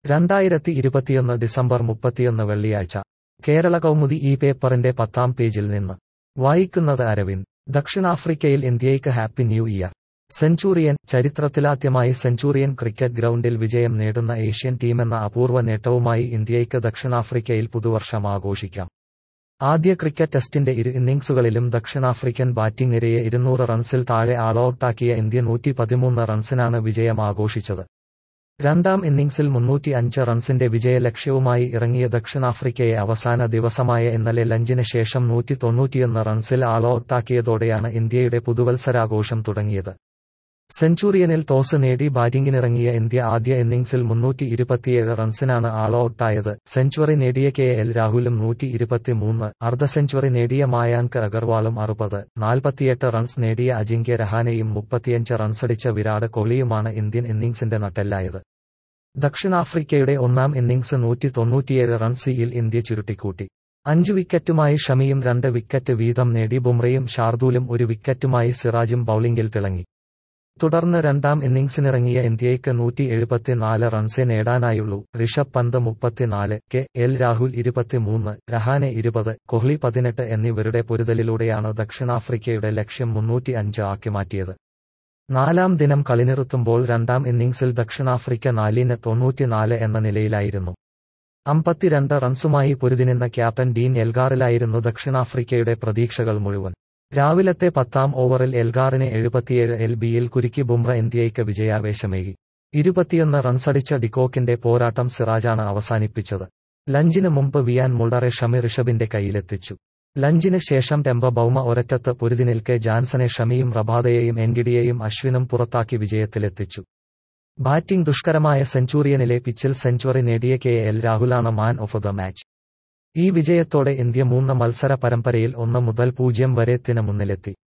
2021 December 31 വെള്ളിയാഴ്ച കേരള കൗമുദി ഈ പേപ്പറിന്റെ 10-ാം പേജിൽ നിന്ന് വായിക്കുന്നത് അരവിന്ദ്. ദക്ഷിണാഫ്രിക്കയിൽ ഇന്ത്യയ്ക്ക് ഹാപ്പി ന്യൂ ഇയർ. സെഞ്ചുറിയൻ. ചരിത്രത്തിലാദ്യമായി സെഞ്ചുറിയൻ ക്രിക്കറ്റ് ഗ്രൗണ്ടിൽ വിജയം നേടുന്ന ഏഷ്യൻ ടീമെന്ന അപൂർവ നേട്ടവുമായി ഇന്ത്യയ്ക്ക് ദക്ഷിണാഫ്രിക്കയിൽ പുതുവർഷം ആഘോഷിക്കാം. ആദ്യ ക്രിക്കറ്റ് ടെസ്റ്റിന്റെ ഇരു ഇന്നിംഗ്സുകളിലും ദക്ഷിണാഫ്രിക്കൻ ബാറ്റിംഗ് നിരയെ 200 റൺസിൽ താഴെ ആളൌട്ടാക്കിയ ഇന്ത്യ 113 റൺസിനാണ് വിജയം ആഘോഷിച്ചത്. രണ്ടാം ഇന്നിംഗ്സിൽ 305 റൺസിന്റെ വിജയലക്ഷ്യവുമായി ഇറങ്ങിയ ദക്ഷിണാഫ്രിക്കയെ അവസാന ദിവസമായ ഇന്നലെ ലഞ്ചിന് ശേഷം 191 റൺസിൽ ആളൌട്ടാക്കിയതോടെയാണ് ഇന്ത്യയുടെ പുതുവത്സരാഘോഷം തുടങ്ങിയത്. സെഞ്ചുറിയനിൽ ടോസ് നേടി ബാറ്റിംഗിനിറങ്ങിയ ഇന്ത്യ ആദ്യ ഇന്നിംഗ്സിൽ 327 റൺസിനാണ് ആളൌട്ടായത്. സെഞ്ചുറി നേടിയ KL രാഹുലും 123, അർദ്ധ സെഞ്ചുറി നേടിയ മായാങ്ക് അഗർവാളും 60, 48 റൺസ് നേടിയ അജിങ്ക്യ രഹാനെയും 35 റൺസടിച്ച വിരാട് കോഹ്ലിയുമാണ് ഇന്ത്യൻ ഇന്നിംഗ്സിന്റെ നട്ടെല്ലായത്. ദക്ഷിണാഫ്രിക്കയുടെ ഒന്നാം ഇന്നിംഗ്സ് 197 റൺസിൽ ഇന്ത്യ ചുരുട്ടിക്കൂട്ടി. 5 വിക്കറ്റുമായി ഷമിയും 2 വിക്കറ്റ് വീതം നേടി ബുംറയും ഷാർദൂലും 1 വിക്കറ്റുമായി സിറാജും ബൌളിംഗിൽ തിളങ്ങി. തുടർന്ന് രണ്ടാം ഇന്നിംഗ്സിനിറങ്ങിയ ഇന്ത്യയ്ക്ക് 174 റൺസേ നേടാനായുള്ളൂ. ഋഷഭ് പന്ത് 34, KL രാഹുൽ 23, രഹാനെ 20, കോഹ്ലി 18 എന്നിവരുടെ പൊരുതലിലൂടെയാണ് ദക്ഷിണാഫ്രിക്കയുടെ ലക്ഷ്യം 305 ആക്കി മാറ്റിയത്. നാലാം ദിനം കളി നിർത്തുമ്പോൾ രണ്ടാം ഇന്നിംഗ്സിൽ ദക്ഷിണാഫ്രിക്ക 4-94 എന്ന നിലയിലായിരുന്നു. 52 റൺസുമായി പൊരുതിനിന്ന ക്യാപ്റ്റൻ ഡീൻ എൽഗാറിലായിരുന്നു ദക്ഷിണാഫ്രിക്കയുടെ പ്രതീക്ഷകൾ മുഴുവൻ. രാവിലത്തെ 10-ാം ഓവറിൽ എൽഗാറിനെ 77 LBയിൽ കുരുക്കി ബുംറ ഇന്ത്യയ്ക്ക് വിജയാവേശമേകി. 21 റൺസടിച്ച ഡിക്കോക്കിന്റെ പോരാട്ടം സിറാജാണ് അവസാനിപ്പിച്ചത്. ലഞ്ചിന് മുമ്പ് വിയാൻ മുള്ളറെ ഷമി ഋഷഭിന്റെ കൈയിലെത്തിച്ചു. ലഞ്ചിന് ശേഷം ടെമ്പ ബൌമ ഒരറ്റത്ത് പൊരുതിനിൽക്കെ ജാൻസനെ ഷമിയും റബാദയെയും എൻഗിഡിയെയും അശ്വിനും പുറത്താക്കി വിജയത്തിലെത്തിച്ചു. ബാറ്റിംഗ് ദുഷ്കരമായ സെഞ്ചുറിയനിലെ പിച്ചിൽ സെഞ്ചുറി നേടിയ KL രാഹുലാണ് മാൻ ഓഫ് ദ മാച്ച്. ഈ വിജയത്തോടെ ഇന്ത്യ 3 മത്സര പരമ്പരയിൽ 1-0 വരെ മുന്നിലെത്തി.